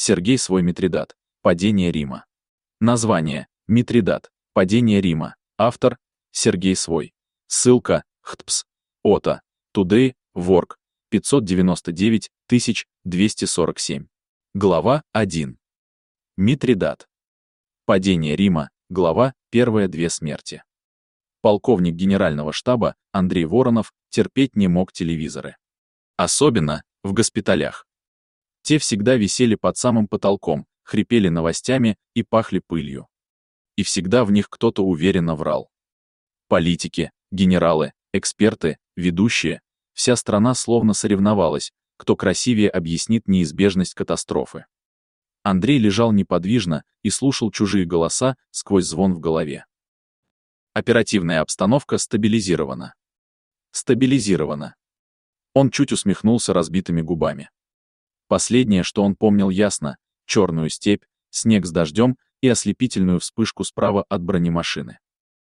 Сергей Свой Митридат. Падение Рима. Название. Митридат. Падение Рима. Автор. Сергей Свой. Ссылка. ХТПС. ОТА. Today. Work. 599 247. Глава 1. Митридат. Падение Рима. Глава 1. Две смерти. Полковник генерального штаба Андрей Воронов терпеть не мог телевизоры. Особенно в госпиталях. Те всегда висели под самым потолком, хрипели новостями и пахли пылью. И всегда в них кто-то уверенно врал. Политики, генералы, эксперты, ведущие, вся страна словно соревновалась, кто красивее объяснит неизбежность катастрофы. Андрей лежал неподвижно и слушал чужие голоса сквозь звон в голове. Оперативная обстановка стабилизирована. Стабилизирована. Он чуть усмехнулся разбитыми губами. Последнее, что он помнил ясно, черную степь, снег с дождем и ослепительную вспышку справа от бронемашины.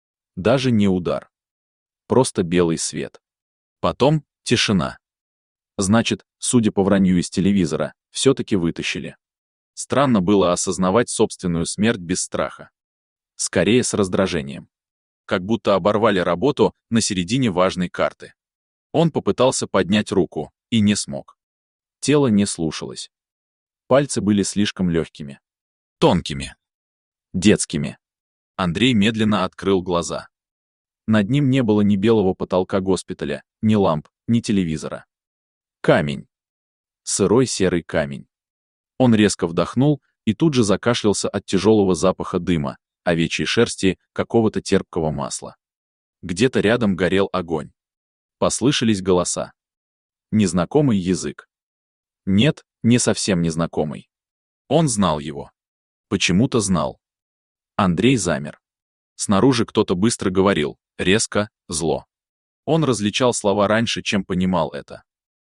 Даже не удар. Просто белый свет. Потом тишина. Значит, судя по вранью из телевизора, все-таки вытащили. Странно было осознавать собственную смерть без страха. Скорее с раздражением. Как будто оборвали работу на середине важной карты. Он попытался поднять руку и не смог. Тело не слушалось. Пальцы были слишком легкими. Тонкими. Детскими. Андрей медленно открыл глаза. Над ним не было ни белого потолка госпиталя, ни ламп, ни телевизора. Камень. Сырой серый камень. Он резко вдохнул и тут же закашлялся от тяжелого запаха дыма, овечьей шерсти, какого-то терпкого масла. Где-то рядом горел огонь. Послышались голоса. Незнакомый язык. Нет, не совсем незнакомый. Он знал его. Почему-то знал. Андрей замер. Снаружи кто-то быстро говорил, резко, зло. Он различал слова раньше, чем понимал это.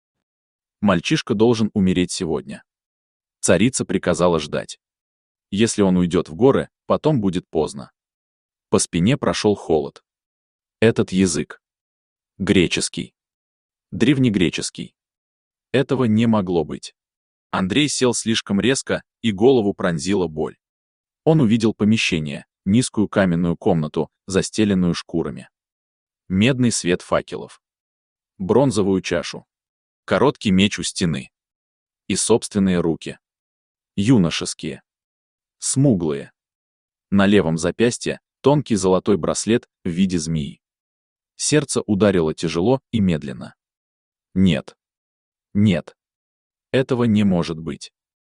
Мальчишка должен умереть сегодня. Царица приказала ждать. Если он уйдет в горы, потом будет поздно. По спине прошел холод. Этот язык. Греческий. Древнегреческий. Этого не могло быть. Андрей сел слишком резко, и голову пронзила боль. Он увидел помещение, низкую каменную комнату, застеленную шкурами. Медный свет факелов. Бронзовую чашу. Короткий меч у стены. И собственные руки. Юношеские. Смуглые. На левом запястье тонкий золотой браслет в виде змеи. Сердце ударило тяжело и медленно. Нет. Нет. Этого не может быть.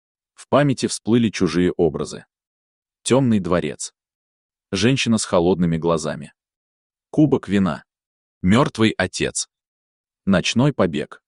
В памяти всплыли чужие образы. Темный дворец. Женщина с холодными глазами. Кубок вина. Мертвый отец. Ночной побег.